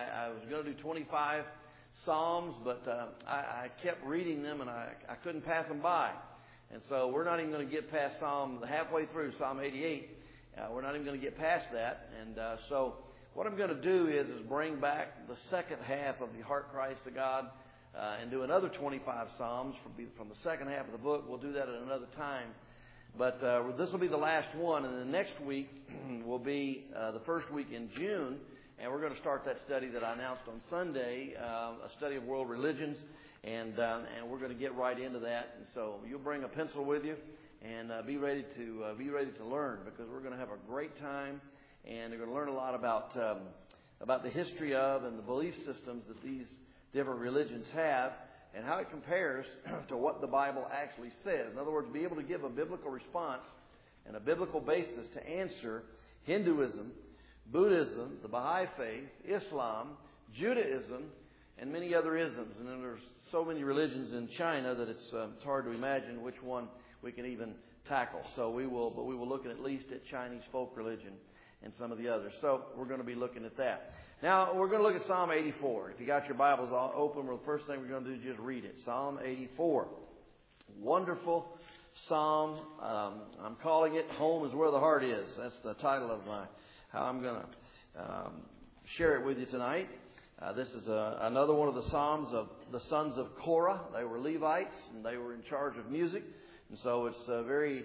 I was going to do 25 Psalms, but I kept reading them and I couldn't pass them by. And so we're not even going to get past halfway through Psalm 88. We're not even going to get past that. And so what I'm going to do is bring back the second half of the Heart Cries to God and do another 25 Psalms from the second half of the book. We'll do that at another time. But this will be the last one. And the next week will be the first week in June. And we're going to start that study that I announced on Sunday, a study of world religions. And we're going to get right into that. And so you'll bring a pencil with you and be ready to learn, because we're going to have a great time, and we're going to learn a lot about the history of and the belief systems that these different religions have, and how it compares to what the Bible actually says. In other words, be able to give a biblical response and a biblical basis to answer Hinduism, Buddhism, the Baha'i faith, Islam, Judaism, and many other isms. And then there's so many religions in China that it's hard to imagine which one we can even tackle. So we will look at least at Chinese folk religion and some of the others. So we're going to be looking at that. Now we're going to look at Psalm 84. If you got your Bibles all open, well, the first thing we're going to do is just read it. Psalm 84. Wonderful Psalm. I'm calling it "Home is Where the Heart Is." That's the title of how I'm going to share it with you tonight. This is another one of the Psalms of the sons of Korah. They were Levites, and they were in charge of music. And so it's very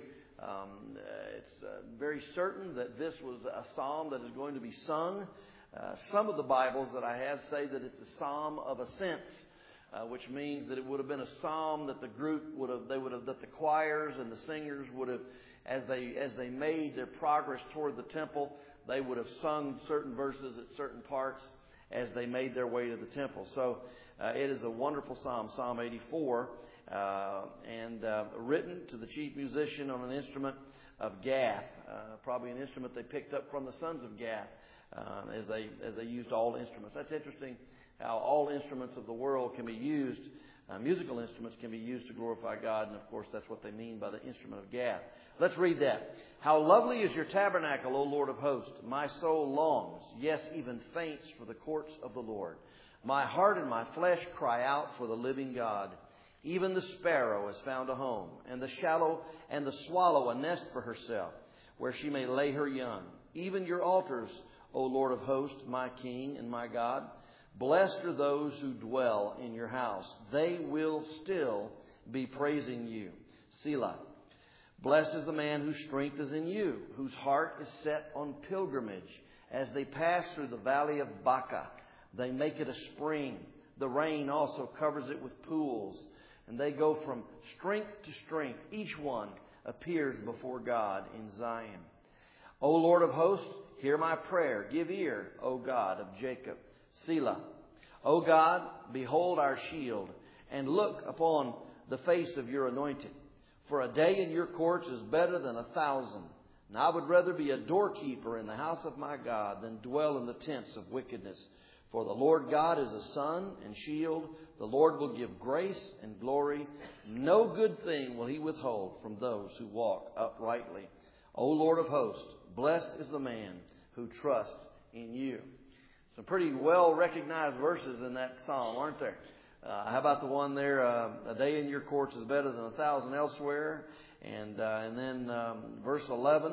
certain that this was a psalm that is going to be sung. Some of the Bibles that I have say that it's a psalm of ascents, which means that it would have been a psalm that the group that the choirs and the singers would have, as they made their progress toward the temple, they would have sung certain verses at certain parts as they made their way to the temple. So it is a wonderful psalm, Psalm 84. And written to the chief musician on an instrument of Gath, probably an instrument they picked up from the sons of Gath, as they used all instruments. That's interesting how all instruments of the world can be used. Musical instruments can be used to glorify God, and of course that's what they mean by the instrument of Gath. Let's read that. How lovely is your tabernacle, O Lord of hosts! My soul longs, yes, even faints for the courts of the Lord. My heart and my flesh cry out for the living God. Even the sparrow has found a home, and the swallow a nest for herself, where she may lay her young. Even your altars, O Lord of hosts, my King and my God. Blessed are those who dwell in your house. They will still be praising you. Selah. Blessed is the man whose strength is in you, whose heart is set on pilgrimage. As they pass through the valley of Baca, they make it a spring. The rain also covers it with pools. And they go from strength to strength. Each one appears before God in Zion. O Lord of hosts, hear my prayer. Give ear, O God of Jacob. Selah. O God, behold our shield, and look upon the face of your anointed. For a day in your courts is better than 1,000. And I would rather be a doorkeeper in the house of my God than dwell in the tents of wickedness. For the Lord God is a sun and shield. The Lord will give grace and glory. No good thing will he withhold from those who walk uprightly. O Lord of hosts, blessed is the man who trusts in you. Some pretty well-recognized verses in that psalm, aren't there? How about the one there, a day in your courts is better than 1,000 elsewhere. And then verse 11,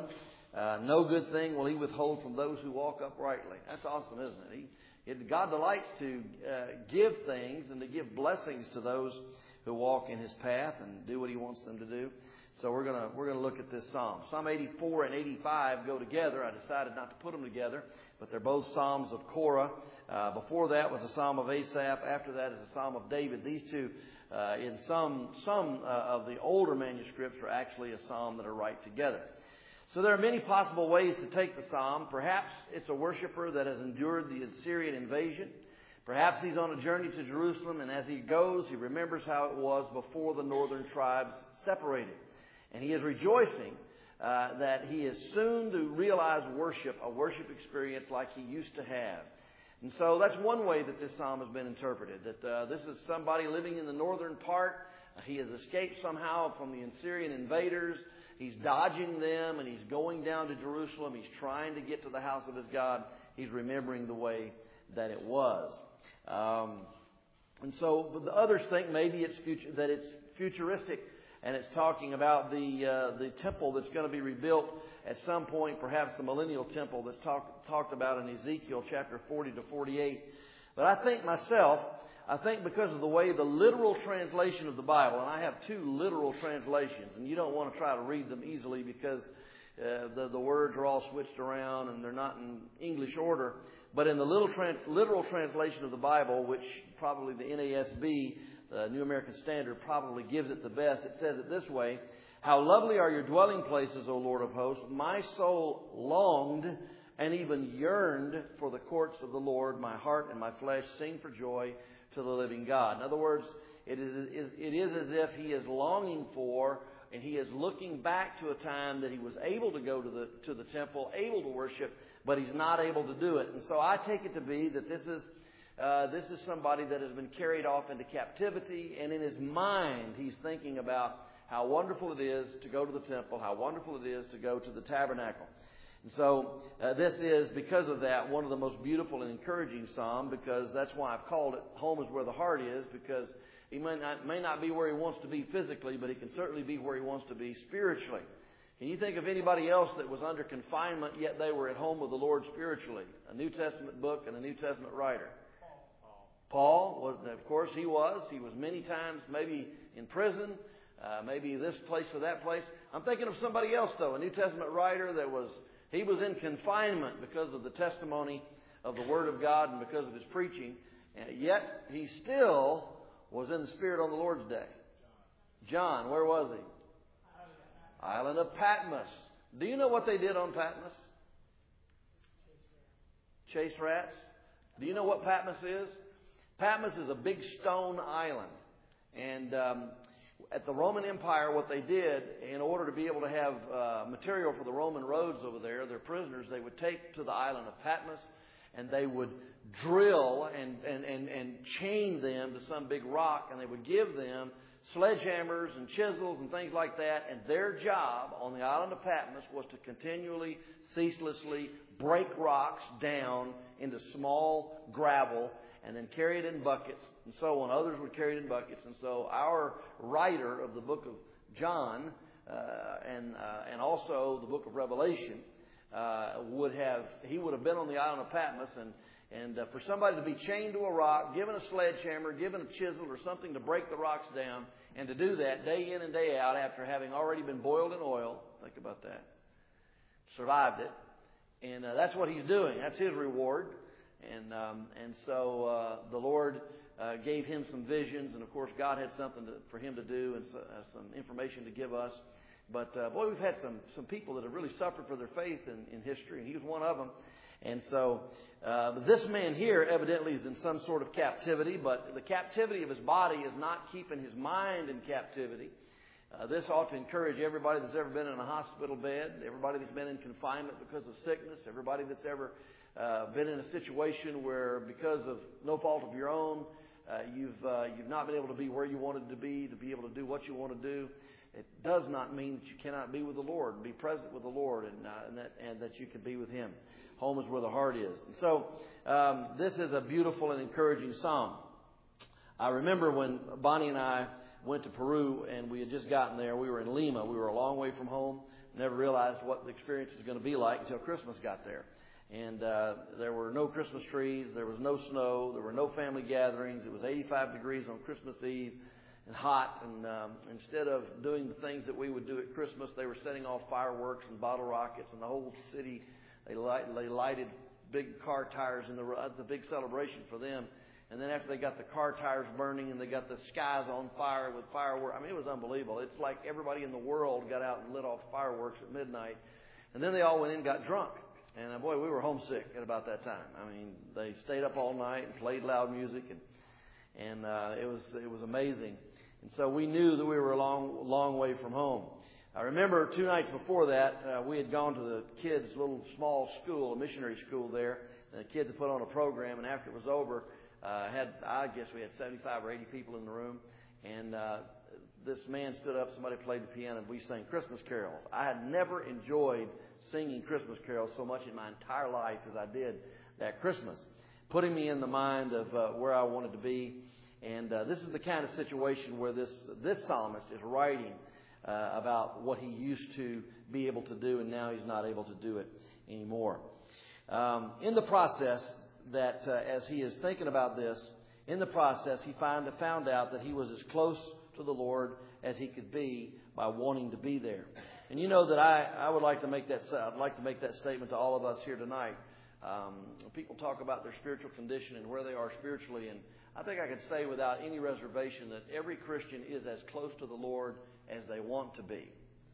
no good thing will he withhold from those who walk uprightly. That's awesome, isn't it? God delights to give things and to give blessings to those who walk in his path and do what he wants them to do. So we're gonna look at this psalm. Psalm 84 and 85 go together. I decided not to put them together, but they're both psalms of Korah. Before that was a psalm of Asaph. After that is a psalm of David. These two, in some of the older manuscripts, are actually a psalm that are right together. So there are many possible ways to take the psalm. Perhaps it's a worshiper that has endured the Assyrian invasion. Perhaps he's on a journey to Jerusalem, and as he goes, he remembers how it was before the northern tribes separated. And he is rejoicing that he is soon to realize a worship experience like he used to have. And so that's one way that this psalm has been interpreted, that this is somebody living in the northern part. He has escaped somehow from the Assyrian invaders. He's dodging them, and he's going down to Jerusalem. He's trying to get to the house of his God. He's remembering the way it was. And so but the others think maybe it's futuristic, and it's talking about the temple that's going to be rebuilt at some point, perhaps the millennial temple that's talked about in Ezekiel chapter 40 to 48. But I think because of the way the literal translation of the Bible, and I have two literal translations, and you don't want to try to read them easily because the words are all switched around and they're not in English order. But in the literal translation of the Bible, which probably the NASB, the New American Standard, probably gives it the best, it says it this way: "How lovely are your dwelling places, O Lord of hosts! My soul longed and even yearned for the courts of the Lord. My heart and my flesh sing for joy to the living God." In other words, it is as if he is longing for, and he is looking back to a time that he was able to go to the temple, able to worship, but he's not able to do it. And so I take it to be that this is somebody that has been carried off into captivity, and in his mind he's thinking about how wonderful it is to go to the temple, how wonderful it is to go to the tabernacle. And so this is, because of that, one of the most beautiful and encouraging psalms, because that's why I've called it "Home is Where the Heart Is," because he may not be where he wants to be physically, but he can certainly be where he wants to be spiritually. Can you think of anybody else that was under confinement, yet they were at home with the Lord spiritually? A New Testament book and a New Testament writer. Paul was, of course, he was. He was many times maybe in prison, maybe this place or that place. I'm thinking of somebody else, though, a New Testament writer he was in confinement because of the testimony of the Word of God and because of his preaching. And yet he still was in the Spirit on the Lord's day. John, where was he? Island of Patmos. Do you know what they did on Patmos? Chase rats. Do you know what Patmos is? Patmos is a big stone island. And at the Roman Empire, what they did, in order to be able to have material for the Roman roads over there, their prisoners, they would take to the island of Patmos, and they would drill and chain them to some big rock, and they would give them sledgehammers and chisels and things like that. And their job on the island of Patmos was to continually, ceaselessly break rocks down into small gravel and then carry it in buckets and so on. Others would carry it in buckets. And so our writer of the book of John and also the book of Revelation would have been on the island of Patmos, and for somebody to be chained to a rock, given a sledgehammer, given a chisel or something to break the rocks down, and to do that day in and day out after having already been boiled in oil, think about that, survived it, and that's what he's doing. That's his reward. And so the Lord gave him some visions, and of course God had something for him to do and some information to give us. But boy, we've had some people that have really suffered for their faith in history, and he was one of them. And so this man here evidently is in some sort of captivity, but the captivity of his body is not keeping his mind in captivity. This ought to encourage everybody that's ever been in a hospital bed, everybody that's been in confinement because of sickness, everybody that's ever been in a situation where, because of no fault of your own, you've not been able to be where you wanted to be able to do what you want to do. It does not mean that you cannot be with the Lord and be present with the Lord, and that you can be with Him. Home is where the heart is. And so this is a beautiful and encouraging psalm. I remember when Bonnie and I went to Peru, and we had just gotten there. We were in Lima. We were a long way from home. Never realized what the experience was going to be like until Christmas got there. And there were no Christmas trees. There was no snow. There were no family gatherings. It was 85 degrees on Christmas Eve and hot. And instead of doing the things that we would do at Christmas, they were setting off fireworks and bottle rockets, and the whole city, they lighted big car tires, and it's a big celebration for them. And then after they got the car tires burning and they got the skies on fire with fireworks, I mean, it was unbelievable. It's like everybody in the world got out and lit off fireworks at midnight. And then they all went in and got drunk. And boy, we were homesick at about that time. I mean, they stayed up all night and played loud music, and it was amazing. And so we knew that we were a long way from home. I remember 2 nights before that, we had gone to the kids' little small school, a missionary school there. And the kids had put on a program, and after it was over, I guess we had 75 or 80 people in the room. And this man stood up, somebody played the piano, and we sang Christmas carols. I had never enjoyed singing Christmas carols so much in my entire life as I did that Christmas. putting me in the mind of where I wanted to be. And this is the kind of situation where this psalmist is writing about what he used to be able to do, and now he's not able to do it anymore. In the process, that as he is thinking about this, in the process, he found out that he was as close to the Lord as he could be by wanting to be there. And you know that I would like to make that. I'd like to make that statement to all of us here tonight. People talk about their spiritual condition and where they are spiritually, and I think I could say without any reservation that every Christian is as close to the Lord as they want to be.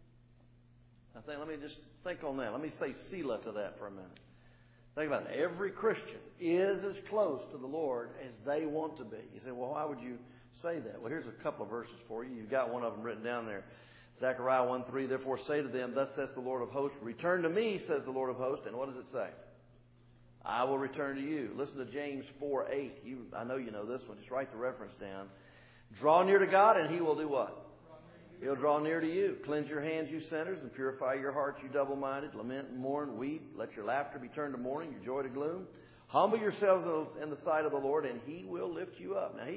Let me just think on that. Let me say Selah to that for a minute. Think about it. Every Christian is as close to the Lord as they want to be. You say, well, why would you say that? Well, here's a couple of verses for you. You've got one of them written down there. Zechariah 1:3, therefore say to them, thus says the Lord of hosts, return to me, says the Lord of hosts. And what does it say? I will return to you. Listen to James 4:8. I know you know this one. Just write the reference down. Draw near to God, and He will do what? He'll draw near to you. Cleanse your hands, you sinners, and purify your hearts, you double-minded. Lament and mourn, weep. Let your laughter be turned to mourning, your joy to gloom. Humble yourselves in the sight of the Lord, and He will lift you up. Now,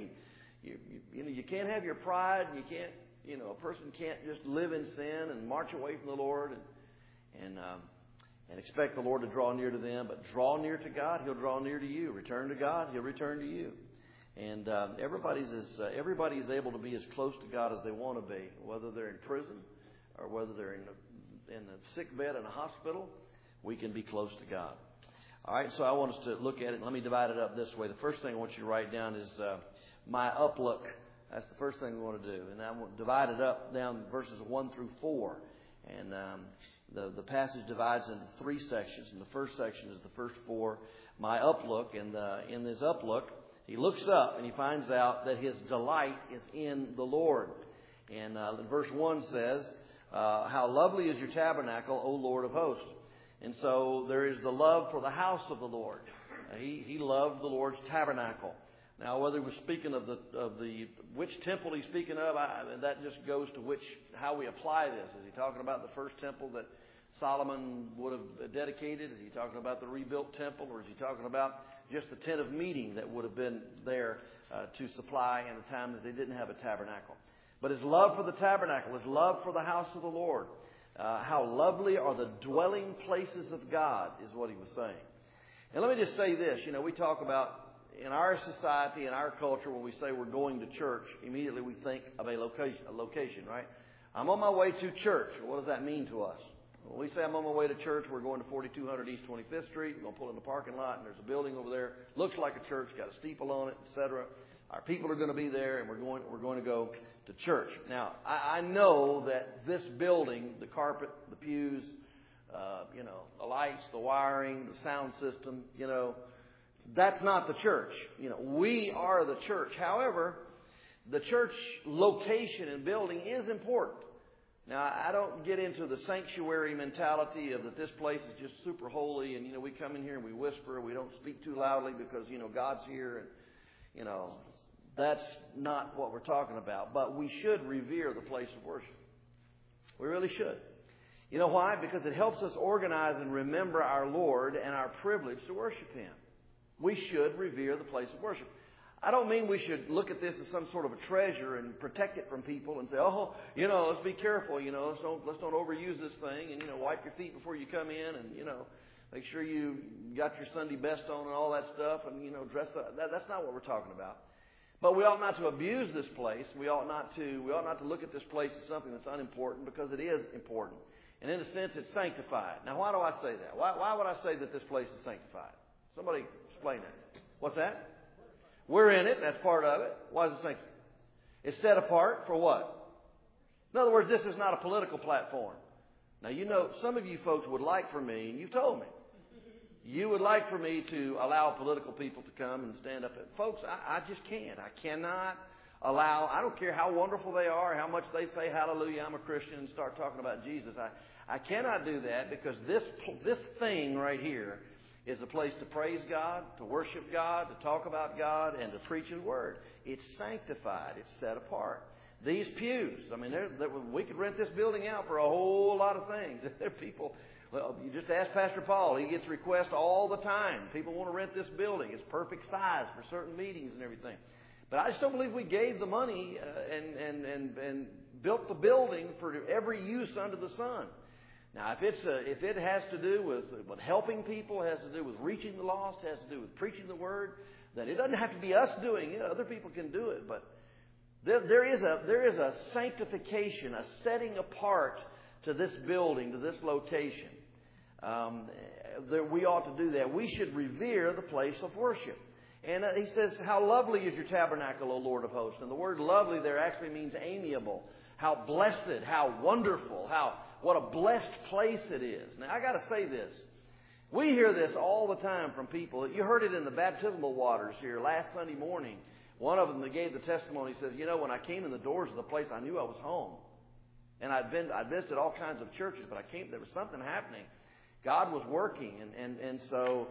you can't have your pride. You can't, a person can't just live in sin and march away from the Lord and expect the Lord to draw near to them. But draw near to God, He'll draw near to you. Return to God, He'll return to you. And everybody is able to be as close to God as they want to be, whether they're in prison or whether they're in a sick bed in a hospital. We can be close to God. All right, so I want us to look at it. Let me divide it up this way. The first thing I want you to write down is my uplook. That's the first thing we want to do. And I want to divide it up down verses 1 through 4. And the passage divides into 3 sections. And the first section is the first 4, my uplook. And in this uplook, he looks up and he finds out that his delight is in the Lord. And verse 1 says, how lovely is your tabernacle, O Lord of hosts. And so there is the love for the house of the Lord. He loved the Lord's tabernacle. Now, whether he was speaking of which temple he's speaking of, that just goes to how we apply this. Is he talking about the first temple that Solomon would have dedicated? Is he talking about the rebuilt temple, or is he talking about just the tent of meeting that would have been there to supply in the time that they didn't have a tabernacle? But his love for the tabernacle, his love for the house of the Lord, how lovely are the dwelling places of God, is what he was saying. And let me just say this. We talk about, in our society, in our culture, when we say we're going to church, immediately we think of a location, right? I'm on my way to church. What does that mean to us? When we say I'm on my way to church, we're going to 4200 East 25th Street. We're going to pull in the parking lot, and there's a building over there. Looks like a church, got a steeple on it, etc. Our people are going to be there, and we're going to go to church. Now, I know that this building, the carpet, the pews, the lights, the wiring, the sound system, that's not the church. We are the church. However, the church location and building is important. Now, I don't get into the sanctuary mentality of that this place is just super holy and, we come in here and we whisper. We don't speak too loudly because, God's here. And, that's not what we're talking about. But we should revere the place of worship. We really should. You know why? Because it helps us organize and remember our Lord and our privilege to worship Him. We should revere the place of worship. I don't mean we should look at this as some sort of a treasure and protect it from people and say, let's be careful, let's don't overuse this thing and, wipe your feet before you come in and, make sure you got your Sunday best on and all that stuff and, dress up. That's not what we're talking about. But we ought not to abuse this place. We ought not to look at this place as something that's unimportant, because it is important. And in a sense, it's sanctified. Now, why do I say that? Why would I say that this place is sanctified? Somebody explain that. What's that? We're in it. That's part of it. Why is it sanctified? It's set apart for what? In other words, this is not a political platform. Now, some of you folks would like for me, and you've told me, you would like for me to allow political people to come and stand up. Folks, I just can't. I cannot allow, I don't care how wonderful they are, how much they say, hallelujah, I'm a Christian, and start talking about Jesus. I cannot do that, because this thing right here is a place to praise God, to worship God, to talk about God, and to preach His Word. It's sanctified. It's set apart. These pews, we could rent this building out for a whole lot of things. There are people Well, you just ask Pastor Paul. He gets requests all the time. People want to rent this building. It's perfect size for certain meetings and everything. But I just don't believe we gave the money and built the building for every use under the sun. Now, if it has to do with helping people, has to do with reaching the lost, has to do with preaching the Word, then it doesn't have to be us doing it. Other people can do it. But there is a sanctification, a setting apart to this building, to this location. We ought to do that. We should revere the place of worship. And he says, how lovely is your tabernacle, O Lord of hosts. And the word lovely there actually means amiable. How blessed, how wonderful, what a blessed place it is. Now, I got to say this. We hear this all the time from people. You heard it in the baptismal waters here last Sunday morning. One of them that gave the testimony says, when I came in the doors of the place, I knew I was home. And I'd visited all kinds of churches, but there was something happening. God was working. And so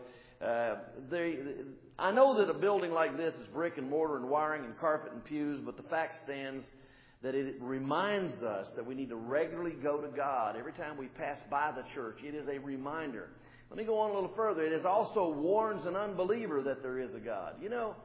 I know that a building like this is brick and mortar and wiring and carpet and pews, but the fact stands that it reminds us that we need to regularly go to God. Every time we pass by the church, it is a reminder. Let me go on a little further. It is also warns an unbeliever that there is a God.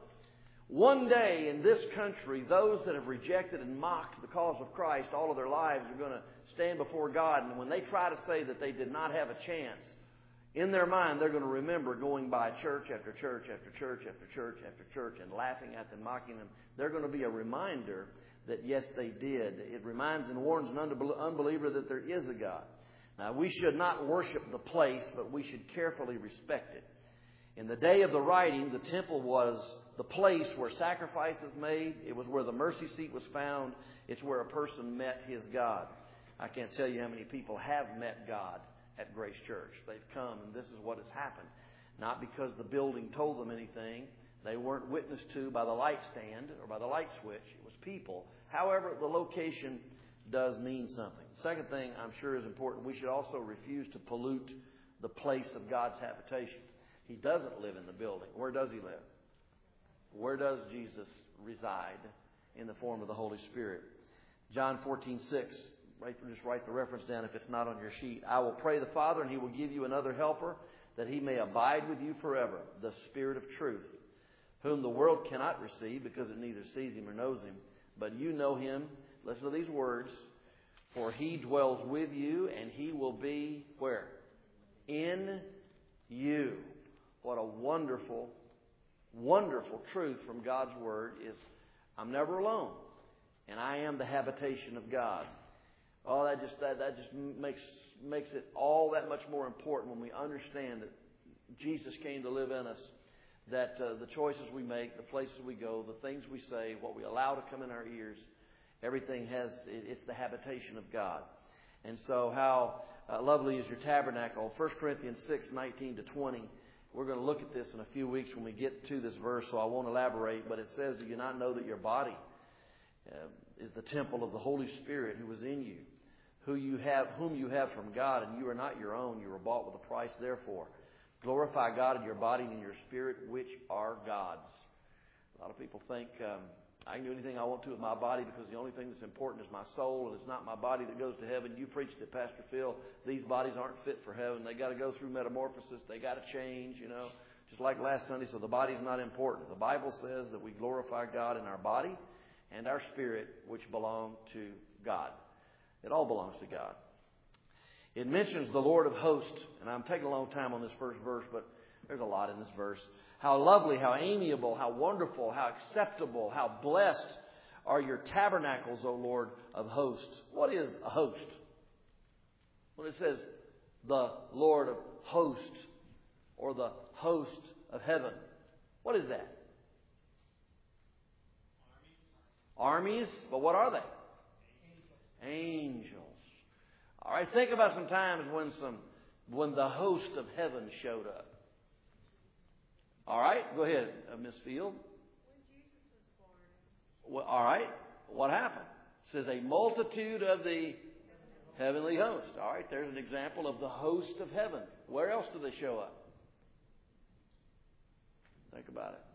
One day in this country, those that have rejected and mocked the cause of Christ all of their lives are going to stand before God. And when they try to say that they did not have a chance, in their mind, they're going to remember going by church after church after church after church after church and laughing at them, mocking them. They're going to be a reminder that, yes, they did. It reminds and warns an unbeliever that there is a God. Now, we should not worship the place, but we should carefully respect it. In the day of the writing, the temple was the place where sacrifices made. It was where the mercy seat was found. It's where a person met his God. I can't tell you how many people have met God at Grace Church. They've come, and this is what has happened. Not because the building told them anything. They weren't witnessed to by the light stand or by the light switch. It was people. However, the location does mean something. Second thing I'm sure is important, we should also refuse to pollute the place of God's habitation. He doesn't live in the building. Where does He live? Where does Jesus reside? In the form of the Holy Spirit. John 14:6. Just write the reference down if it's not on your sheet. I will pray the Father, and He will give you another helper, that He may abide with you forever, the Spirit of truth, whom the world cannot receive because it neither sees Him or knows Him. But you know Him. Listen to these words. For He dwells with you, and He will be where? In you. What a wonderful, wonderful truth from God's Word is, I'm never alone, and I am the habitation of God. Oh, that just makes it all that much more important when we understand that Jesus came to live in us, that the choices we make, the places we go, the things we say, what we allow to come in our ears, everything it's the habitation of God. And so how lovely is your tabernacle. 1 Corinthians 6:19-20. We're going to look at this in a few weeks when we get to this verse, so I won't elaborate. But it says, do you not know that your body is the temple of the Holy Spirit who is in you, whom you have from God, and you are not your own. You were bought with a price, therefore. Glorify God in your body and in your spirit, which are God's. A lot of people think I can do anything I want to with my body because the only thing that's important is my soul, and it's not my body that goes to heaven. You preached it, Pastor Phil. These bodies aren't fit for heaven. They got to go through metamorphosis. They got to change, just like last Sunday. So the body's not important. The Bible says that we glorify God in our body and our spirit, which belong to God. It all belongs to God. It mentions the Lord of hosts, and I'm taking a long time on this first verse, but there's a lot in this verse. How lovely, how amiable, how wonderful, how acceptable, how blessed are your tabernacles, O Lord of hosts. What is a host? When it says the Lord of hosts or the host of heaven, what is that? Armies, but what are they? Angels. All right, think about some times when the host of heaven showed up. All right, go ahead, Miss Field. When Jesus was born. Well, all right, what happened? It says a multitude of the heavenly host. All right, there's an example of the host of heaven. Where else do they show up? Think about it.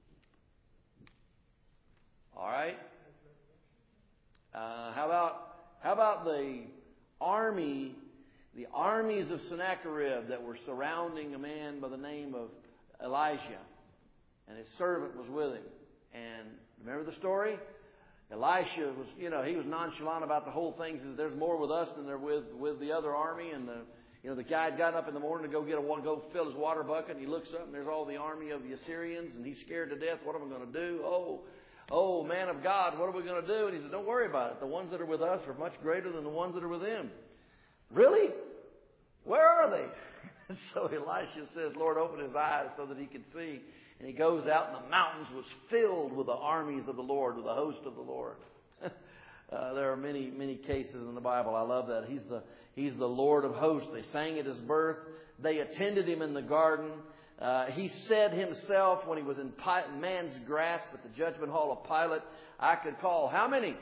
All right. How about the army armies of Sennacherib that were surrounding a man by the name of Elijah. And his servant was with him. And remember the story? Elisha was, he was nonchalant about the whole thing. He said, there's more with us than there with the other army. And the guy had gotten up in the morning to go fill his water bucket. And he looks up and there's all the army of the Assyrians. And he's scared to death. What am I going to do? Oh, man of God, what are we going to do? And he said, don't worry about it. The ones that are with us are much greater than the ones that are with them. Really? Where are they? And so Elisha says, Lord, open his eyes so that he can see. And he goes out, and the mountains was filled with the armies of the Lord, with the host of the Lord. There are many, many cases in the Bible. I love that. He's the Lord of hosts. They sang at his birth. They attended him in the garden. He said himself when he was in man's grasp at the judgment hall of Pilate, I could call how many?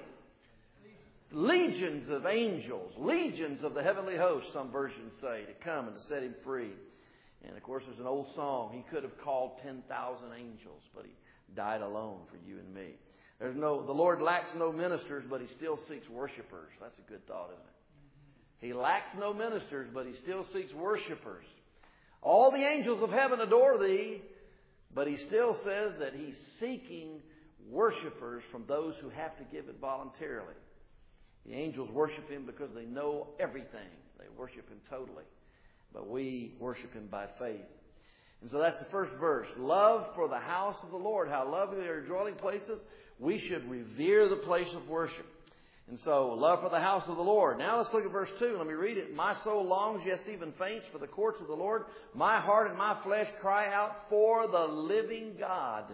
Legions of angels, legions of the heavenly host, some versions say, to come and to set him free. And, of course, there's an old song. He could have called 10,000 angels, but he died alone for you and me. The Lord lacks no ministers, but he still seeks worshipers. That's a good thought, isn't it? He lacks no ministers, but he still seeks worshipers. All the angels of heaven adore thee, but he still says that he's seeking worshipers from those who have to give it voluntarily. The angels worship him because they know everything. They worship him totally. But we worship him by faith. And so that's the first verse. Love for the house of the Lord. How lovely are your dwelling places. We should revere the place of worship. And so, love for the house of the Lord. Now let's look at verse 2. Let me read it. My soul longs, yes, even faints for the courts of the Lord. My heart and my flesh cry out for the living God.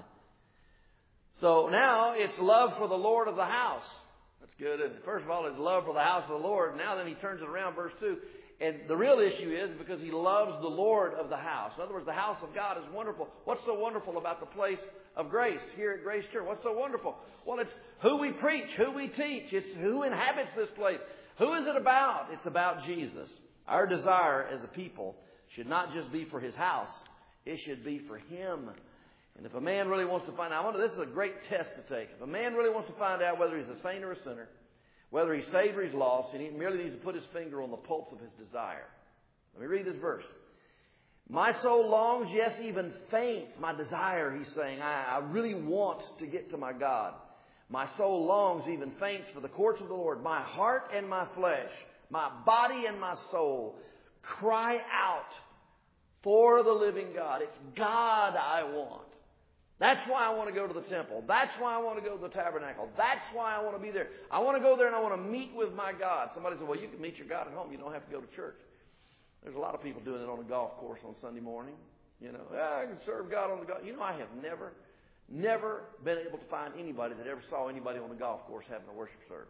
So now it's love for the Lord of the house. That's good, isn't it? First of all, it's love for the house of the Lord. Now then he turns it around, verse 2. And the real issue is because he loves the Lord of the house. In other words, the house of God is wonderful. What's so wonderful about the place of grace here at Grace Church? What's so wonderful? Well, it's who we preach, who we teach. It's who inhabits this place. Who is it about? It's about Jesus. Our desire as a people should not just be for his house. It should be for him. And if a man really wants to find out, this is a great test to take. If a man really wants to find out whether he's a saint or a sinner, whether he's saved or he's lost, he merely needs to put his finger on the pulse of his desire. Let me read this verse. My soul longs, yes, even faints. My desire, he's saying. I really want to get to my God. My soul longs, even faints for the courts of the Lord. My heart and my flesh, my body and my soul cry out for the living God. It's God I want. That's why I want to go to the temple. That's why I want to go to the tabernacle. That's why I want to be there. I want to go there and I want to meet with my God. Somebody said, well, you can meet your God at home. You don't have to go to church. There's a lot of people doing it on a golf course on Sunday morning. I can serve God on the golf. I have never been able to find anybody that ever saw anybody on the golf course having a worship service.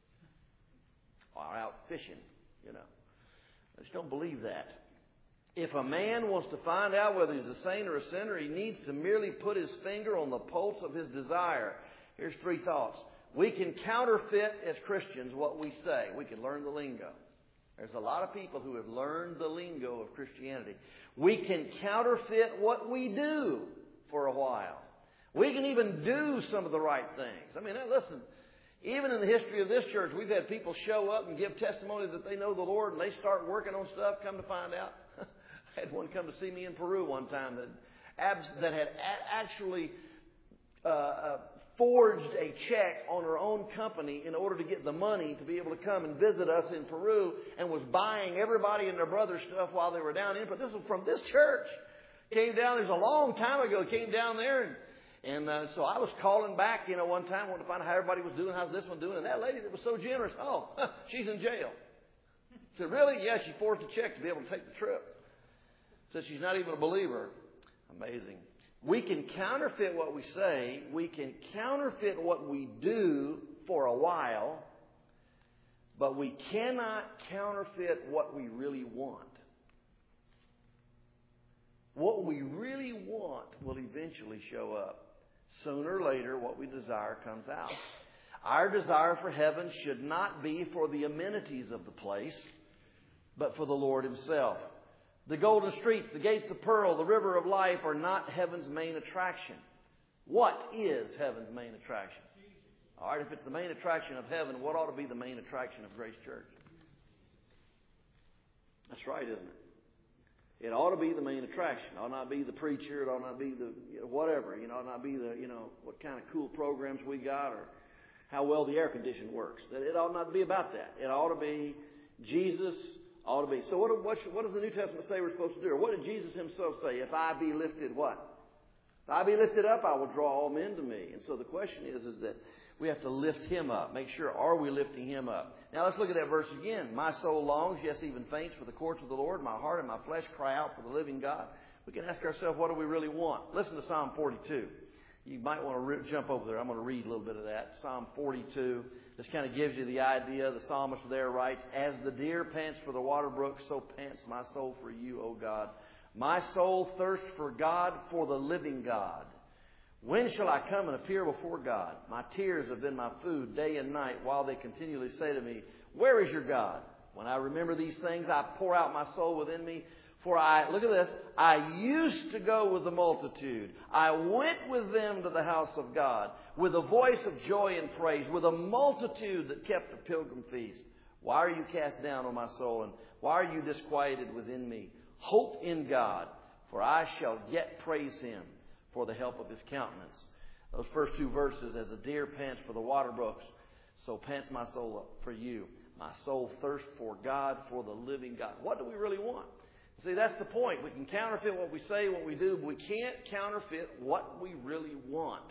Or out fishing, I just don't believe that. If a man wants to find out whether he's a saint or a sinner, he needs to merely put his finger on the pulse of his desire. Here's 3 thoughts. We can counterfeit as Christians what we say. We can learn the lingo. There's a lot of people who have learned the lingo of Christianity. We can counterfeit what we do for a while. We can even do some of the right things. Listen, even in the history of this church, we've had people show up and give testimony that they know the Lord, and they start working on stuff, come to find out. I had one come to see me in Peru one time that had actually forged a check on her own company in order to get the money to be able to come and visit us in Peru, and was buying everybody and their brother stuff while they were down in. But this was from this church. Came down, there's a long time ago, came down there, and so I was calling back, one time, wanted to find out how everybody was doing, how's this one doing, and that lady that was so generous, she's in jail. I said, really? Yeah, she forged a check to be able to take the trip. Says she's not even a believer. Amazing. We can counterfeit what we say. We can counterfeit what we do for a while. But we cannot counterfeit what we really want. What we really want will eventually show up. Sooner or later, what we desire comes out. Our desire for heaven should not be for the amenities of the place, but for the Lord himself. The golden streets, the gates of pearl, the river of life are not heaven's main attraction. What is heaven's main attraction? All right, if it's the main attraction of heaven, what ought to be the main attraction of Grace Church? That's right, isn't it? It ought to be the main attraction. It ought not be the preacher. It ought not be the whatever. It ought not be the what kind of cool programs we got or how well the air conditioning works. That it ought not be about that. It ought to be Jesus. Ought to be. So what does the New Testament say we're supposed to do? Or what did Jesus himself say? If I be lifted, what? If I be lifted up, I will draw all men to me. And so the question is that we have to lift him up. Make sure, are we lifting him up? Now let's look at that verse again. My soul longs, yes, even faints for the courts of the Lord. My heart and my flesh cry out for the living God. We can ask ourselves, what do we really want? Listen to Psalm 42. You might want to jump over there. I'm going to read a little bit of that. Psalm 42. This kind of gives you the idea. The psalmist there writes, as the deer pants for the water brook, so pants my soul for you, O God. My soul thirsts for God, for the living God. When shall I come and appear before God? My tears have been my food day and night, while they continually say to me, where is your God? When I remember these things, I pour out my soul within me. For look at this, I used to go with the multitude. I went with them to the house of God, with a voice of joy and praise, with a multitude that kept a pilgrim feast. Why are you cast down, O my soul, and why are you disquieted within me? Hope in God, for I shall yet praise him for the help of his countenance. Those first two verses, as a deer pants for the water brooks, so pants my soul for you. My soul thirsts for God, for the living God. What do we really want? See, that's the point. We can counterfeit what we say, what we do, but we can't counterfeit what we really want.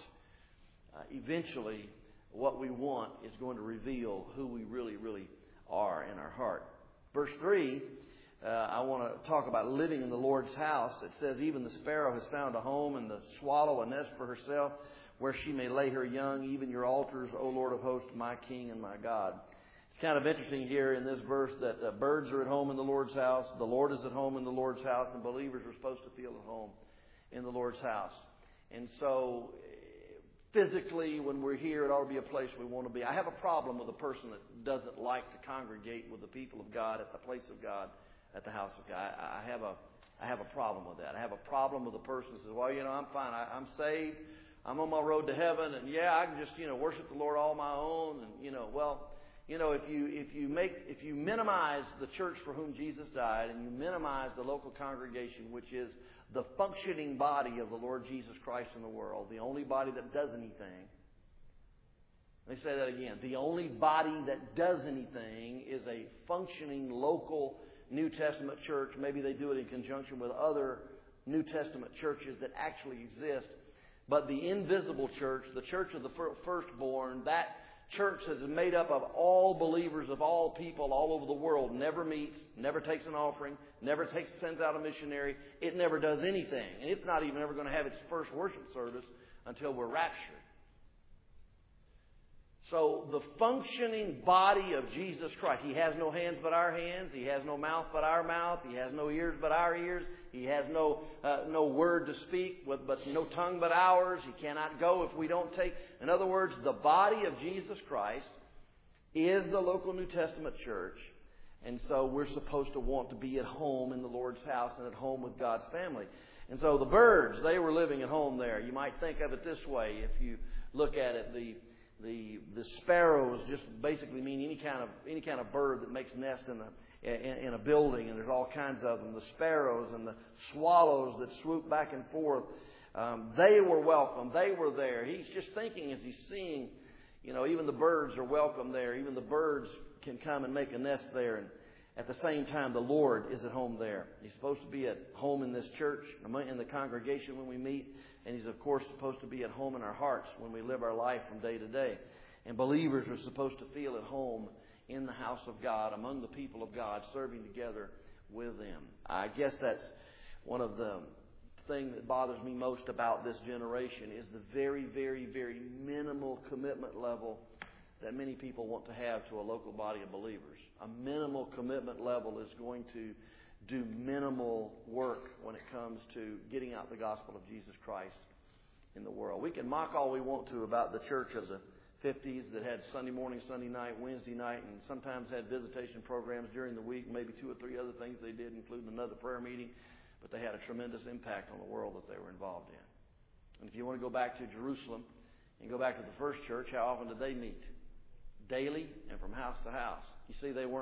Eventually, what we want is going to reveal who we really, really are in our heart. Verse 3, I want to talk about living in the Lord's house. It says, even the sparrow has found a home, and the swallow a nest for herself, where she may lay her young, even your altars, O Lord of hosts, my King and my God. It's kind of interesting here in this verse that birds are at home in the Lord's house, the Lord is at home in the Lord's house, and believers are supposed to feel at home in the Lord's house. And so, physically, when we're here, it ought to be a place we want to be. I have a problem with a person that doesn't like to congregate with the people of God at the place of God, at the house of God. I have a problem with that. I have a problem with a person that says, well, I'm fine. I'm saved. I'm on my road to heaven, and I can just, worship the Lord all my own. And, if you minimize the church for whom Jesus died, and you minimize the local congregation, which is the functioning body of the Lord Jesus Christ in the world, the only body that does anything. Let me say that again. The only body that does anything is a functioning local New Testament church. Maybe they do it in conjunction with other New Testament churches that actually exist. But the invisible church, the church of the firstborn, that church that is made up of all believers of all people all over the world, never meets, never takes an offering, never sends out a missionary. It never does anything. And it's not even ever going to have its first worship service until we're raptured. So the functioning body of Jesus Christ, He has no hands but our hands. He has no mouth but our mouth. He has no ears but our ears. He has no word to speak, but no tongue but ours. He cannot go if we don't take. In other words, the body of Jesus Christ is the local New Testament church. And so we're supposed to want to be at home in the Lord's house and at home with God's family. And so the birds, they were living at home there. You might think of it this way. If you look at it, the sparrows just basically mean any kind of bird that makes nest in a building, and there's all kinds of them. The sparrows and the swallows that swoop back and forth, they were welcome. They were there. He's just thinking as he's seeing, even the birds are welcome there. Even the birds can come and make a nest there. And at the same time, the Lord is at home there. He's supposed to be at home in this church, in the congregation when we meet. And He's, of course, supposed to be at home in our hearts when we live our life from day to day. And believers are supposed to feel at home in the house of God, among the people of God, serving together with them. I guess that's one of the things that bothers me most about this generation is the very, very, very minimal commitment level that many people want to have to a local body of believers. A minimal commitment level is going to do minimal work when it comes to getting out the gospel of Jesus Christ in the world. We can mock all we want to about the church of the 50s that had Sunday morning, Sunday night, Wednesday night, and sometimes had visitation programs during the week, maybe 2 or 3 other things they did, including another prayer meeting, but they had a tremendous impact on the world that they were involved in. And if you want to go back to Jerusalem and go back to the first church, how often did they meet? Daily and from house to house. You see, they weren't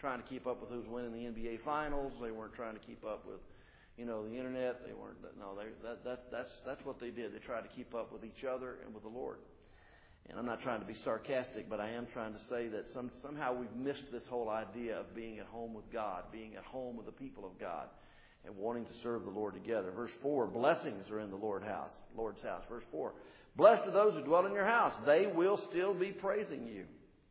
trying to keep up with who's winning the NBA Finals. They weren't trying to keep up with, the internet. They weren't. No, that's what they did. They tried to keep up with each other and with the Lord. And I'm not trying to be sarcastic, but I am trying to say that somehow we've missed this whole idea of being at home with God, being at home with the people of God, and wanting to serve the Lord together. Verse 4, blessings are in the Lord's house. Verse 4, blessed are those who dwell in your house. They will still be praising you.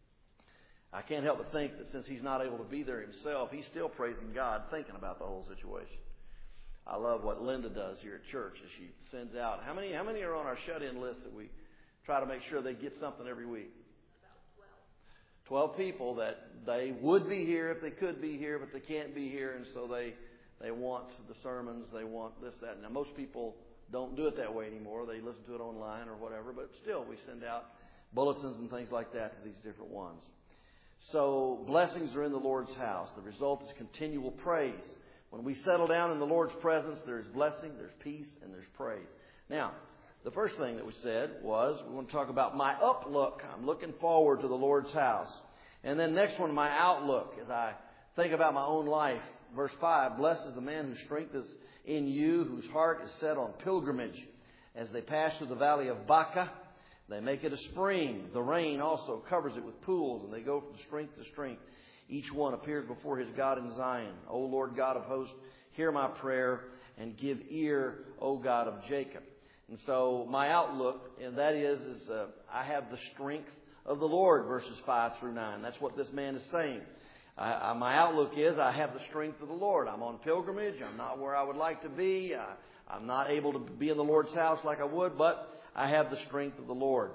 I can't help but think that since he's not able to be there himself, he's still praising God, thinking about the whole situation. I love what Linda does here at church as she sends out. How many are on our shut-in list that we try to make sure they get something every week? About 12 people that they would be here if they could be here, but they can't be here, and so they want the sermons, they want this, that. Now, most people don't do it that way anymore. They listen to it online or whatever, but still we send out bulletins and things like that to these different ones. So blessings are in the Lord's house. The result is continual praise. When we settle down in the Lord's presence, there's blessing, there's peace, and there's praise. Now, the first thing that we said was we want to talk about my outlook. I'm looking forward to the Lord's house. And then next one, my outlook, as I think about my own life. Verse 5, blessed is the man whose strength is in you, whose heart is set on pilgrimage. As they pass through the valley of Baca, they make it a spring. The rain also covers it with pools, and they go from strength to strength. Each one appears before his God in Zion. O Lord God of hosts, hear my prayer and give ear, O God of Jacob. And so my outlook, and that is I have the strength of the Lord, verses 5 through 9. That's what this man is saying. My outlook is I have the strength of the Lord. I'm on pilgrimage. I'm not where I would like to be. I'm not able to be in the Lord's house like I would, but I have the strength of the Lord.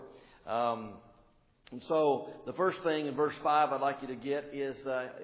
And so the first thing in verse 5 I'd like you to get is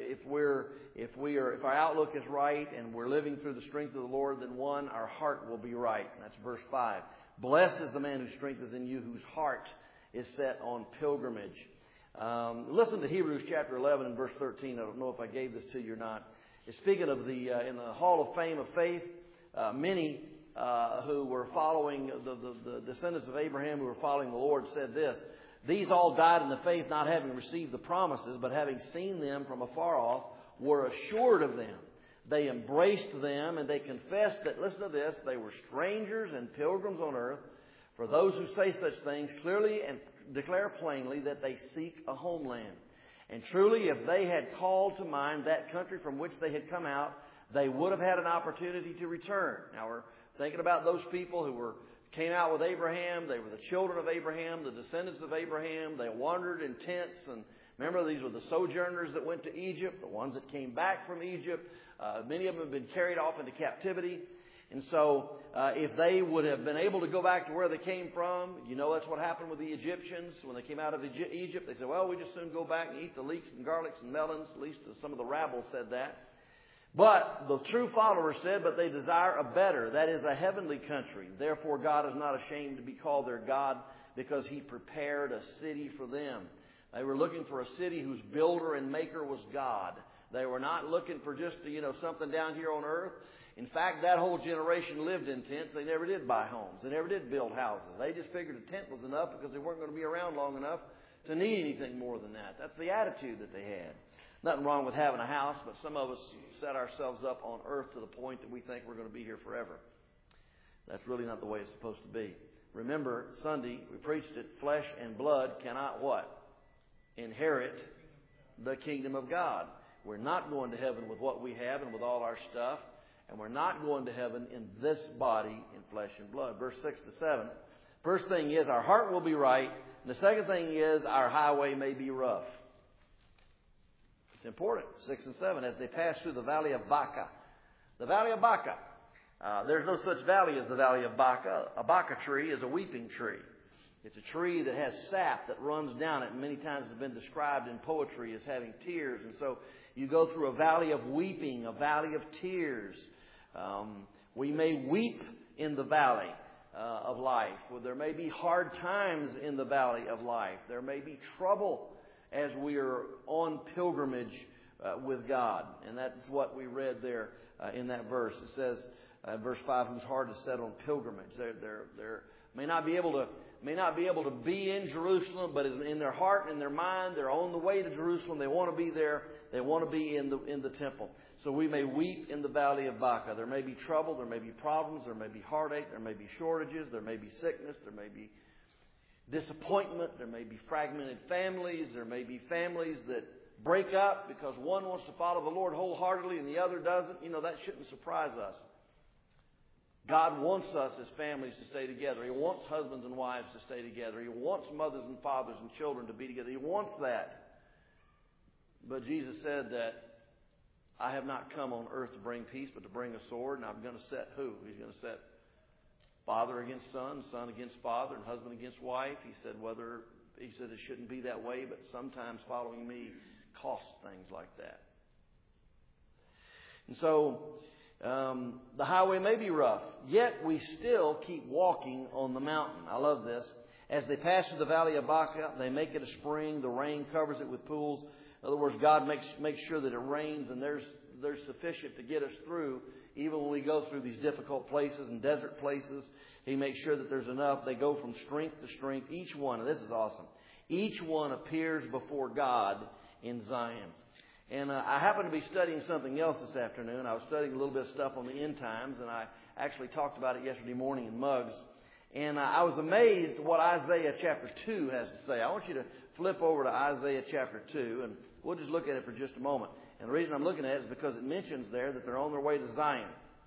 if our outlook is right and we're living through the strength of the Lord, then one, our heart will be right. And that's verse 5. Blessed is the man whose strength is in you, whose heart is set on pilgrimage. Listen to Hebrews chapter 11 and verse 13. I don't know if I gave this to you or not. It's speaking of in the Hall of Fame of Faith, many who were following the descendants of Abraham who were following the Lord said this: these all died in the faith, not having received the promises, but having seen them from afar off, were assured of them. They embraced them, and they confessed that, listen to this, they were strangers and pilgrims on earth. For those who say such things clearly and declare plainly that they seek a homeland. And truly, if they had called to mind that country from which they had come out, they would have had an opportunity to return. Now, we're thinking about those people who came out with Abraham. They were the children of Abraham, the descendants of Abraham. They wandered in tents. And remember, these were the sojourners that went to Egypt, the ones that came back from Egypt. Many of them have been carried off into captivity. And so if they would have been able to go back to where they came from, that's what happened with the Egyptians. When they came out of Egypt, they said, well, we just soon go back and eat the leeks and garlics and melons. At least some of the rabble said that. But the true followers said, but they desire a better, that is a heavenly country. Therefore God is not ashamed to be called their God, because he prepared a city for them. They were looking for a city whose builder and maker was God. They were not looking for just, something down here on earth. In fact, that whole generation lived in tents. They never did buy homes. They never did build houses. They just figured a tent was enough because they weren't going to be around long enough to need anything more than that. That's the attitude that they had. Nothing wrong with having a house, but some of us set ourselves up on earth to the point that we think we're going to be here forever. That's really not the way it's supposed to be. Remember, Sunday, we preached it, flesh and blood cannot what? Inherit the kingdom of God. We're not going to heaven with what we have and with all our stuff. And we're not going to heaven in this body in flesh and blood. Verse 6 to 7. First thing is our heart will be right. And the second thing is our highway may be rough. It's important. 6 and 7. As they pass through the valley of Baca. The valley of Baca. There's no such valley as the valley of Baca. A Baca tree is a weeping tree. It's a tree that has sap that runs down it. And many times it's been described in poetry as having tears. And so you go through a valley of weeping, a valley of tears. We may weep in the valley of life. There may be hard times in the valley of life. There may be trouble as we are on pilgrimage with God. And that's what we read there in that verse. It says, verse 5, whose heart is set on pilgrimage. They may not be able to may not be able to be in Jerusalem, but in their heart and in their mind, they're on the way to Jerusalem. They want to be there. They want to be in the temple. So we may weep in the valley of Baca. There may be trouble. There may be problems. There may be heartache. There may be shortages. There may be sickness. There may be disappointment. There may be fragmented families. There may be families that break up because one wants to follow the Lord wholeheartedly and the other doesn't. You know, that shouldn't surprise us. God wants us as families to stay together. He wants husbands and wives to stay together. He wants mothers and fathers and children to be together. He wants that. But Jesus said that I have not come on earth to bring peace, but to bring a sword. And I'm going to set who? He's going to set father against son, son against father, and husband against wife. He said it shouldn't be that way, but sometimes following me costs things like that. And so the highway may be rough, yet we still keep walking on the mountain. I love this. As they pass through the valley of Baca, they make it a spring. The rain covers it with pools. In other words, God makes sure that it rains and there's sufficient to get us through. Even when we go through these difficult places and desert places, He makes sure that there's enough. They go from strength to strength. Each one, and this is awesome, each one appears before God in Zion. And I happened to be studying something else this afternoon. I was studying a little bit of stuff on the end times, and I actually talked about it yesterday morning in Mugs. And I was amazed at what Isaiah chapter 2 has to say. I want you to flip over to Isaiah chapter 2, and we'll just look at it for just a moment. And the reason I'm looking at it is because it mentions there that they're on their way to Zion.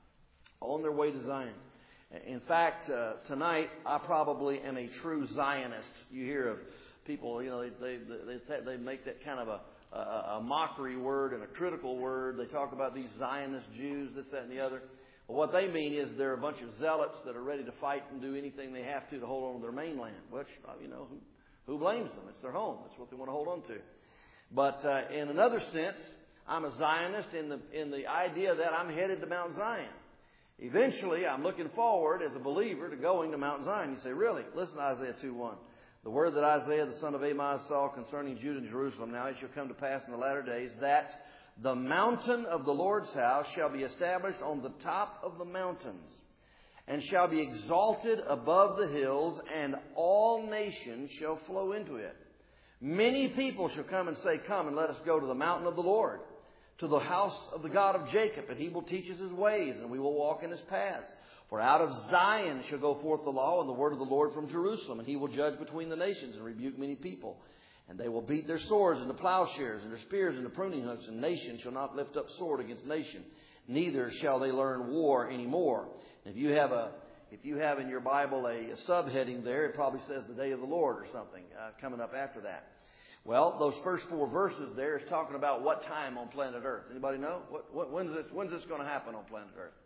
On their way to Zion. In fact, tonight, I probably am a true Zionist. You hear of people, you know, they make that kind of a mockery word and a critical word. They talk about these Zionist Jews, this, that, and the other. Well, what they mean is they're a bunch of zealots that are ready to fight and do anything they have to hold on to their mainland. Which, you know, who blames them? It's their home. That's what they want to hold on to. But in another sense, I'm a Zionist in the idea that I'm headed to Mount Zion. Eventually, I'm looking forward as a believer to going to Mount Zion. You say, really? Listen to Isaiah 2:1. The word that Isaiah the son of Amoz saw concerning Judah and Jerusalem. Now it shall come to pass in the latter days that the mountain of the Lord's house shall be established on the top of the mountains, and shall be exalted above the hills, and all nations shall flow into it. Many people shall come and say, come and let us go to the mountain of the Lord, to the house of the God of Jacob, and He will teach us His ways, and we will walk in His paths. For out of Zion shall go forth the law and the word of the Lord from Jerusalem, and He will judge between the nations and rebuke many people. And they will beat their swords into plowshares and their spears into pruning hooks, and nation shall not lift up sword against nation, neither shall they learn war anymore. And if you have in your Bible a subheading there, it probably says the day of the Lord or something coming up after that. Well, those first 4 verses there is talking about what time on planet Earth. Anybody know? When's this going to happen on planet Earth?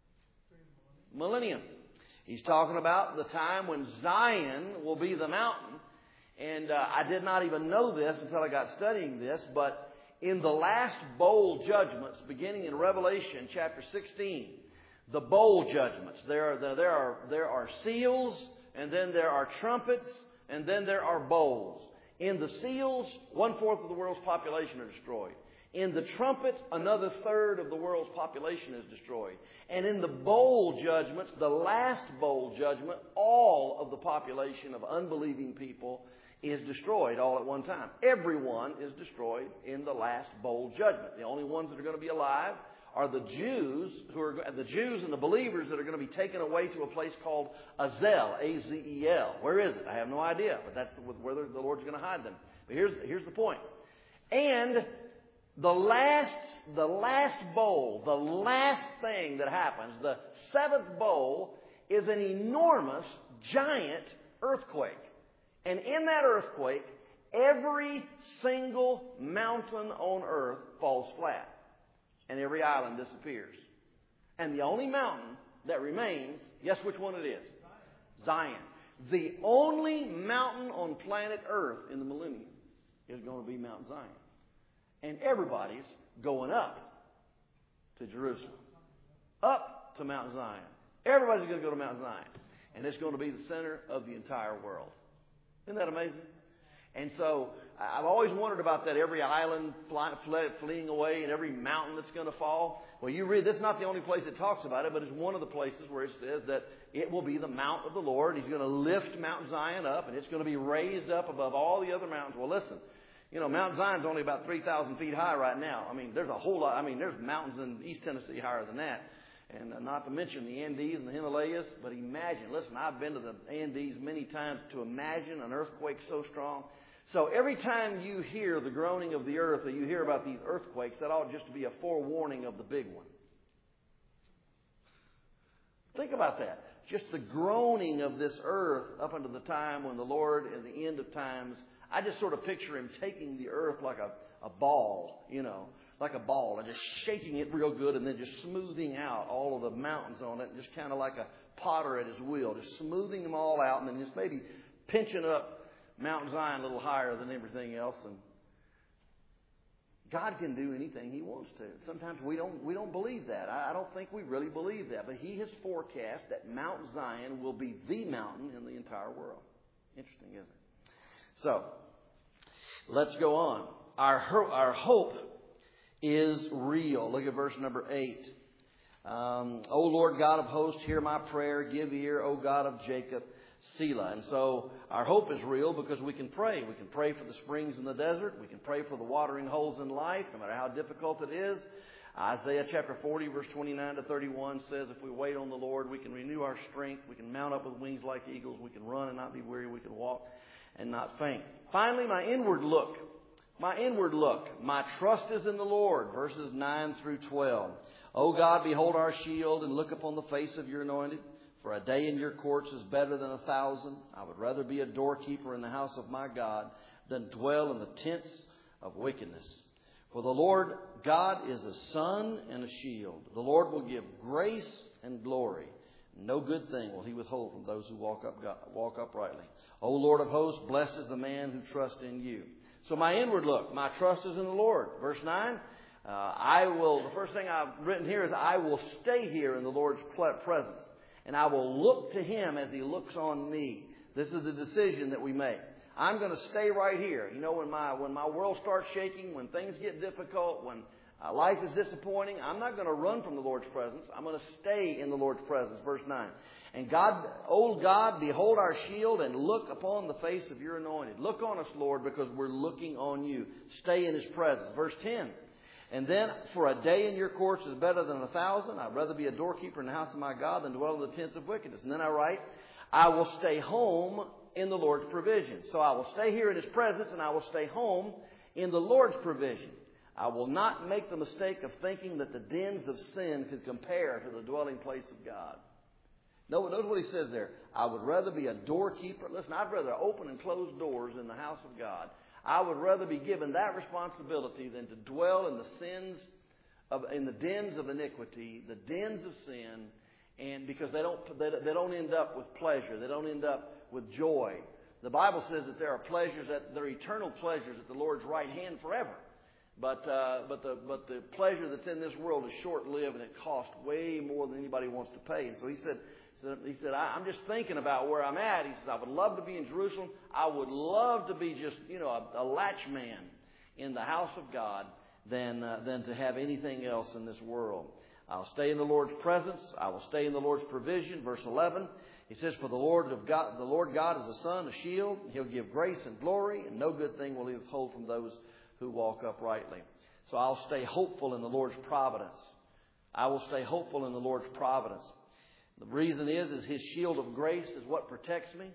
Millennium. He's talking about the time when Zion will be the mountain. And I did not even know this until I got studying this, but in the last bowl judgments, beginning in Revelation chapter 16, the bowl judgments, there are seals, and then there are trumpets, and then there are bowls. In the seals, 1/4 of the world's population are destroyed. In the trumpets, another 1/3 of the world's population is destroyed. And in the bowl judgments, the last bowl judgment, all of the population of unbelieving people is destroyed all at one time. Everyone is destroyed in the last bowl judgment. The only ones that are going to be alive are the Jews and the believers that are going to be taken away to a place called Azel, A-Z-E-L. Where is it? I have no idea, but that's where the Lord's going to hide them. But here's the point. And the last bowl, the last thing that happens, the 7th bowl, is an enormous, giant earthquake. And in that earthquake, every single mountain on earth falls flat. And every island disappears. And the only mountain that remains, guess which one it is? Zion. The only mountain on planet Earth in the millennium is going to be Mount Zion. And everybody's going up to Jerusalem. Up to Mount Zion. Everybody's going to go to Mount Zion. And it's going to be the center of the entire world. Isn't that amazing? And so I've always wondered about that, every island fleeing away and every mountain that's going to fall. Well, you read, this is not the only place it talks about it, but it's one of the places where it says that it will be the mount of the Lord. He's going to lift Mount Zion up, and it's going to be raised up above all the other mountains. Well, listen, Mount Zion's only about 3,000 feet high right now. I mean, there's a whole lot. I mean, there's mountains in East Tennessee higher than that. And not to mention the Andes and the Himalayas. But imagine, listen, I've been to the Andes many times, to imagine an earthquake so strong. So every time you hear the groaning of the earth, or you hear about these earthquakes, that ought just to be a forewarning of the big one. Think about that. Just the groaning of this earth up until the time when the Lord, at the end of times, I just sort of picture Him taking the earth like a ball, like a ball, and just shaking it real good, and then just smoothing out all of the mountains on it, just kind of like a potter at his wheel, just smoothing them all out, and then just maybe pinching up Mount Zion a little higher than everything else. And God can do anything He wants to. Sometimes we don't believe that. I don't think we really believe that. But He has forecast that Mount Zion will be the mountain in the entire world. Interesting, isn't it? So, let's go on. Our hope is real. Look at verse number 8. O Lord God of hosts, hear my prayer. Give ear, O God of Jacob. Selah. And so our hope is real because we can pray. We can pray for the springs in the desert. We can pray for the watering holes in life, no matter how difficult it is. Isaiah chapter 40, verse 29 to 31 says, if we wait on the Lord, we can renew our strength. We can mount up with wings like eagles. We can run and not be weary. We can walk and not faint. Finally, my inward look. My trust is in the Lord. Verses 9 through 12. O God, behold our shield and look upon the face of your anointed. For a day in your courts is better than 1,000. I would rather be a doorkeeper in the house of my God than dwell in the tents of wickedness. For the Lord God is a sun and a shield. The Lord will give grace and glory. No good thing will He withhold from those who walk uprightly. O Lord of hosts, blessed is the man who trusts in you. So my inward look, my trust is in the Lord. Verse 9, the first thing I've written here is I will stay here in the Lord's presence. And I will look to Him as He looks on me. This is the decision that we make. I'm going to stay right here. When my world starts shaking, when things get difficult, when life is disappointing, I'm not going to run from the Lord's presence. I'm going to stay in the Lord's presence. Verse 9. And God, O God, behold our shield and look upon the face of your anointed. Look on us, Lord, because we're looking on you. Stay in His presence. Verse 10. And then, for a day in your courts is better than 1,000. I'd rather be a doorkeeper in the house of my God than dwell in the tents of wickedness. And then I write, I will stay home in the Lord's provision. So I will stay here in His presence, and I will stay home in the Lord's provision. I will not make the mistake of thinking that the dens of sin could compare to the dwelling place of God. Notice what he says there. I would rather be a doorkeeper. Listen, I'd rather open and close doors in the house of God. I would rather be given that responsibility than to dwell in the in the dens of iniquity, the dens of sin, and because they don't end up with pleasure, they don't end up with joy. The Bible says that there are pleasures that they're eternal pleasures at the Lord's right hand forever. But the pleasure that's in this world is short-lived, and it costs way more than anybody wants to pay. And so he said, I'm just thinking about where I'm at. He says, I would love to be in Jerusalem. I would love to be just, a latch man in the house of God than to have anything else in this world. I'll stay in the Lord's presence. I will stay in the Lord's provision. Verse 11, he says, for the Lord God is a sun, a shield. He'll give grace and glory, and no good thing will He withhold from those who walk uprightly. So I'll stay hopeful in the Lord's providence. I will stay hopeful in the Lord's providence. The reason is His shield of grace is what protects me.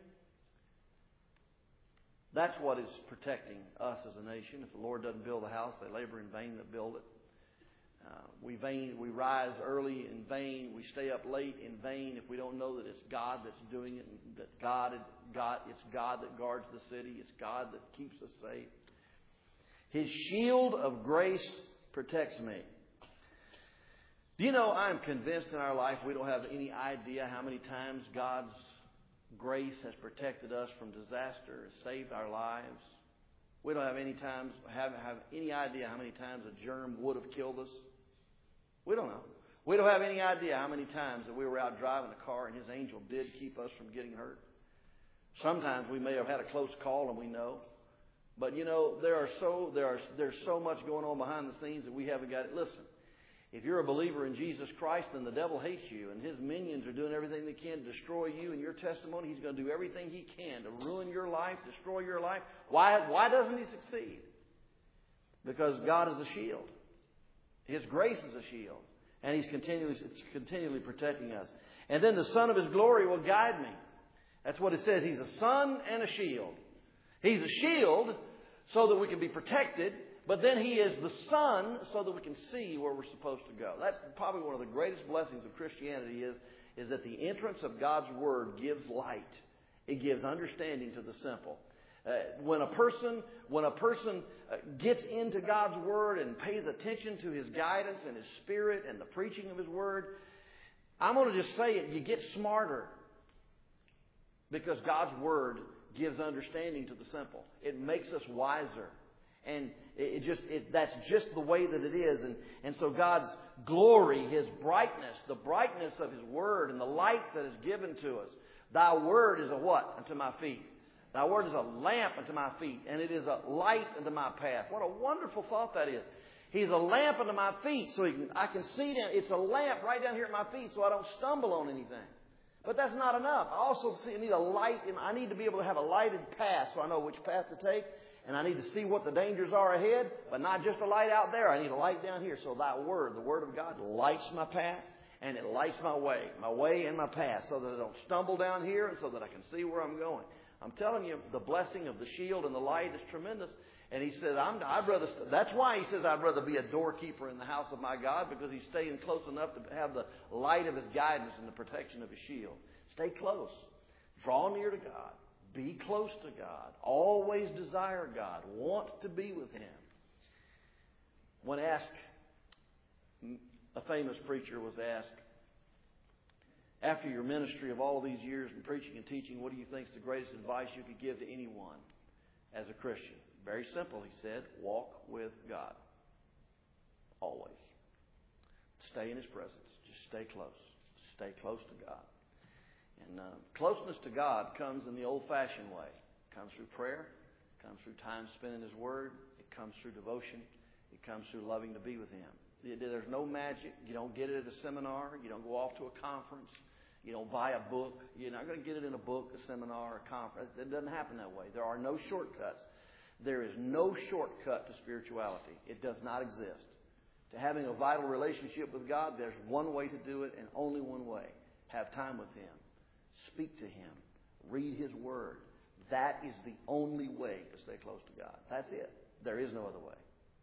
That's what is protecting us as a nation. If the Lord doesn't build a house, they labor in vain that build it. We rise early in vain. We stay up late in vain if we don't know that it's God that's doing it. And that it's God that guards the city. It's God that keeps us safe. His shield of grace protects me. Do you know, I'm convinced in our life we don't have any idea how many times God's grace has protected us from disaster, has saved our lives. We don't have any idea how many times a germ would have killed us. We don't know. We don't have any idea how many times that we were out driving a car and His angel did keep us from getting hurt. Sometimes we may have had a close call and we know. But you know, there's so much going on behind the scenes that we haven't got it. Listen, if you're a believer in Jesus Christ, then the devil hates you, and his minions are doing everything they can to destroy you and your testimony. He's going to do everything he can to ruin your life, destroy your life. Why doesn't he succeed? Because God is a shield. His grace is a shield. And He's continually protecting us. And then the Son of His glory will guide me. That's what it says. He's a sun and a shield. He's a shield so that we can be protected. But then He is the sun so that we can see where we're supposed to go. That's probably one of the greatest blessings of Christianity is that the entrance of God's Word gives light. It gives understanding to the simple. When a person gets into God's Word and pays attention to His guidance and His Spirit and the preaching of His Word, I'm going to just say it, you get smarter. Because God's Word gives understanding to the simple. It makes us wiser. And that's just the way that it is. And so God's glory, His brightness, the brightness of His Word and the light that is given to us. Thy Word is a what? Unto my feet. Thy Word is a lamp unto my feet, and it is a light unto my path. What a wonderful thought that is. He's a lamp unto my feet, so I can see down. It's a lamp right down here at my feet, so I don't stumble on anything. But that's not enough. I also need a light. I need to be able to have a lighted path, so I know which path to take. And I need to see what the dangers are ahead, but not just a light out there. I need a light down here. So Thy Word, the Word of God, lights my path, and it lights my way and my path, so that I don't stumble down here, and so that I can see where I'm going. I'm telling you, the blessing of the shield and the light is tremendous. And he said, that's why he says, I'd rather be a doorkeeper in the house of my God, because he's staying close enough to have the light of His guidance and the protection of His shield. Stay close. Draw near to God. Be close to God. Always desire God. Want to be with Him. When asked, a famous preacher was asked, after your ministry of all these years in preaching and teaching, what do you think is the greatest advice you could give to anyone as a Christian? Very simple, he said. Walk with God. Always. Stay in His presence. Just stay close. Stay close to God. And closeness to God comes in the old-fashioned way. It comes through prayer. It comes through time spent in His Word. It comes through devotion. It comes through loving to be with Him. There's no magic. You don't get it at a seminar. You don't go off to a conference. You don't buy a book. You're not going to get it in a book, a seminar, a conference. It doesn't happen that way. There are no shortcuts. There is no shortcut to spirituality. It does not exist. To having a vital relationship with God, there's one way to do it and only one way. Have time with Him. Speak to Him. Read His Word. That is the only way to stay close to God. That's it. There is no other way.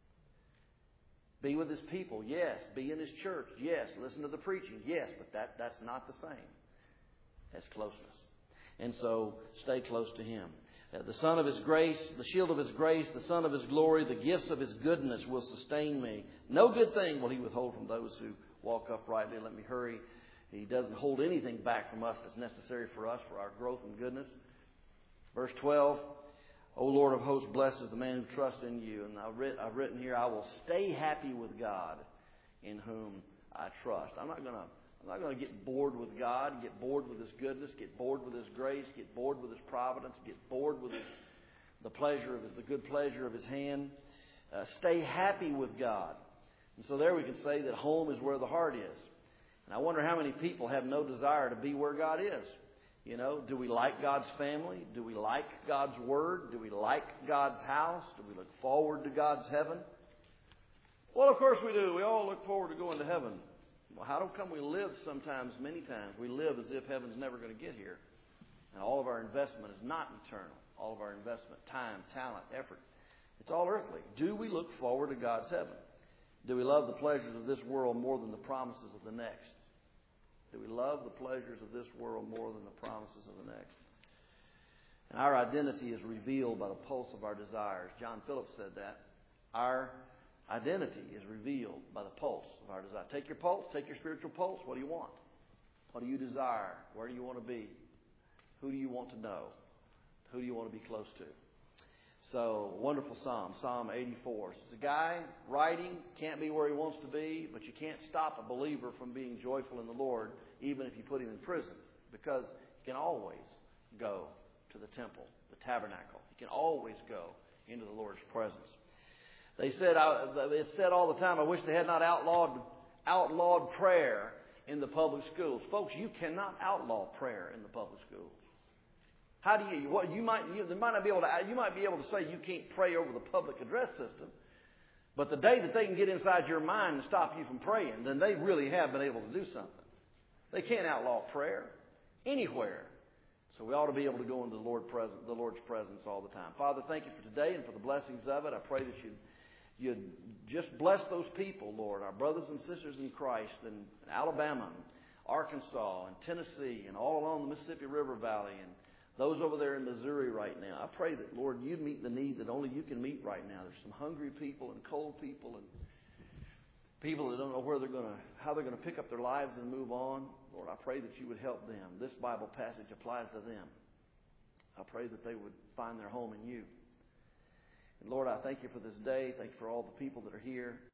Be with His people, yes. Be in His church, yes. Listen to the preaching, yes. But that's not the same as closeness. And so, stay close to Him. The Son of His grace, the shield of His grace, the Son of His glory, the gifts of His goodness will sustain me. No good thing will He withhold from those who walk uprightly. Let me hurry. He doesn't hold anything back from us that's necessary for us, for our growth and goodness. Verse 12. O Lord of hosts, blessed is the man who trusts in You. And I've written here, I will stay happy with God in whom I trust. I'm not going to get bored with God, get bored with His goodness, get bored with His grace, get bored with His providence, get bored with the good pleasure of His hand. Stay happy with God. And so there we can say that home is where the heart is. And I wonder how many people have no desire to be where God is. You know, do we like God's family? Do we like God's Word? Do we like God's house? Do we look forward to God's heaven? Well, of course we do. We all look forward to going to heaven. Well, how come we live many times, we live as if heaven's never going to get here? And all of our investment is not eternal. All of our investment, time, talent, effort, it's all earthly. Do we look forward to God's heaven? Do we love the pleasures of this world more than the promises of the next? Do we love the pleasures of this world more than the promises of the next? And our identity is revealed by the pulse of our desires. John Phillips said that. Our identity is revealed by the pulse of our desire. Take your pulse, take your spiritual pulse. What do you want? What do you desire? Where do you want to be? Who do you want to know? Who do you want to be close to? So, wonderful psalm, Psalm 84. It's a guy writing, can't be where he wants to be, but you can't stop a believer from being joyful in the Lord, even if you put him in prison, because he can always go to the temple, the tabernacle. He can always go into the Lord's presence. They said, it's said all the time, I wish they had not outlawed prayer in the public schools. Folks, you cannot outlaw prayer in the public schools. How do you? What you might be able to say you can't pray over the public address system, but the day that they can get inside your mind and stop you from praying, then they really have been able to do something. They can't outlaw prayer anywhere. So we ought to be able to go into the Lord's presence all the time. Father, thank you for today and for the blessings of it. I pray that you'd just bless those people, Lord, our brothers and sisters in Christ in Alabama, and Arkansas, and Tennessee, and all along the Mississippi River Valley, and those over there in Missouri right now. I pray that, Lord, you'd meet the need that only you can meet right now. There's some hungry people and cold people and people that don't know how they're going to pick up their lives and move on. Lord, I pray that you would help them. This Bible passage applies to them. I pray that they would find their home in you. And Lord, I thank you for this day. Thank you for all the people that are here.